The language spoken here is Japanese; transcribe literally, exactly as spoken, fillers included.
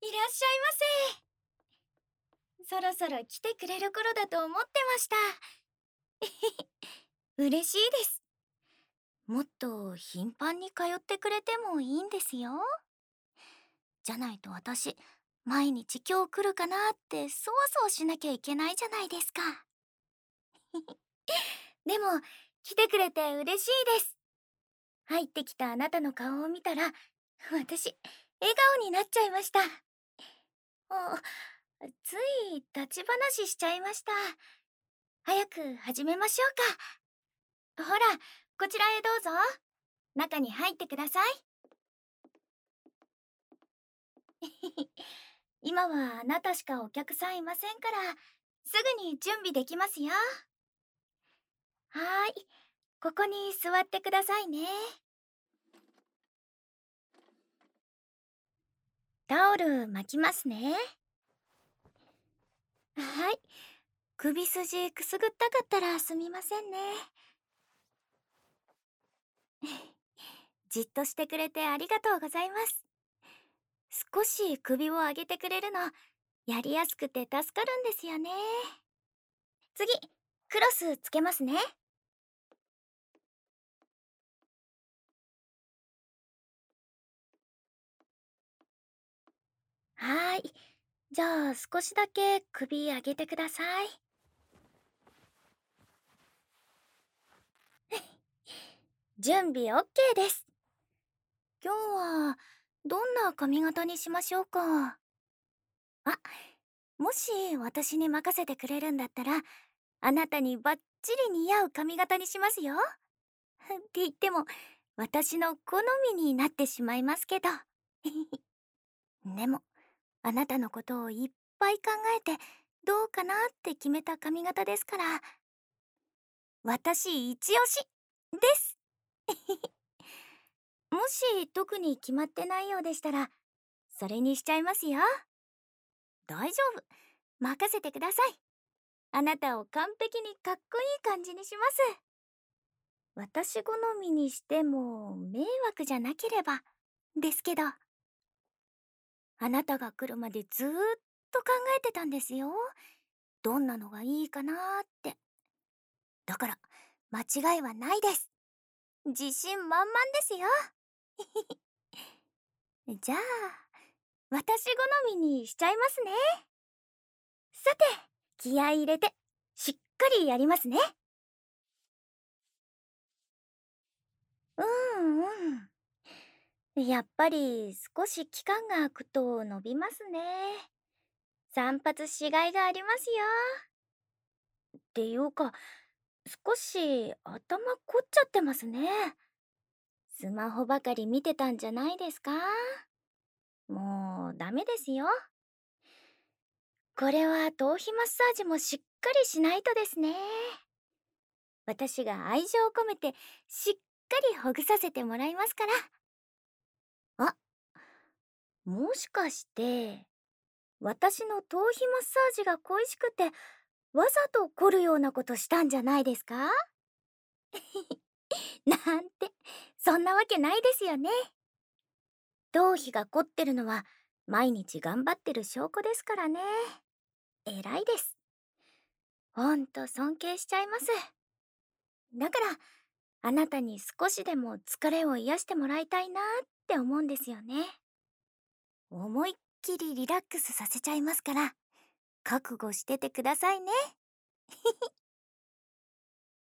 いらっしゃいませ。そろそろ来てくれる頃だと思ってました。嬉しいです。もっと頻繁に通ってくれてもいいんですよ。じゃないと私、毎日今日来るかなってそわそわしなきゃいけないじゃないですか。でも、来てくれて嬉しいです。入ってきたあなたの顔を見たら、私、笑顔になっちゃいました。あ、つい立ち話しちゃいました。早く始めましょうか。ほら、こちらへどうぞ。中に入ってください。今はあなたしかお客さんいませんから、すぐに準備できますよ。はーい、ここに座ってくださいね。タオル巻きますね。はい、首筋くすぐったかったらすみませんね。じっとしてくれてありがとうございます。少し首を上げてくれるの、やりやすくて助かるんですよね。次、クロスつけますね。はーい。じゃあ少しだけ首上げてください。準備 オーケー です。今日はどんな髪型にしましょうか。あ、もし私に任せてくれるんだったら、あなたにバッチリ似合う髪型にしますよ。って言っても、私の好みになってしまいますけど。でも、あなたのことをいっぱい考えて、どうかなって決めた髪型ですから、私一押しです。もし特に決まってないようでしたら、それにしちゃいますよ。大丈夫。任せてください。あなたを完璧にかっこいい感じにします。私好みにしても迷惑じゃなければですけど。あなたが来るまでずーっと考えてたんですよ。どんなのがいいかなーって。だから間違いはないです。自信満々ですよ。じゃあ、私好みにしちゃいますね。さて、気合い入れて、しっかりやりますね。うんうん。やっぱり少し期間が空くと伸びますね。散髪しがいがありますよ。っていうか、少し頭凝っちゃってますね。スマホばかり見てたんじゃないですか？もうダメですよ。これは頭皮マッサージもしっかりしないとですね。私が愛情を込めてしっかりほぐさせてもらいますから。あ、もしかして私の頭皮マッサージが恋しくてわざと凝るようなことしたんじゃないですか？なんて、そんなわけないですよね。頭皮が凝ってるのは毎日頑張ってる証拠ですからね。偉いです。ほんと尊敬しちゃいます。だからあなたに少しでも疲れを癒してもらいたいなって思うんですよね。思いっきりリラックスさせちゃいますから、覚悟しててくださいね。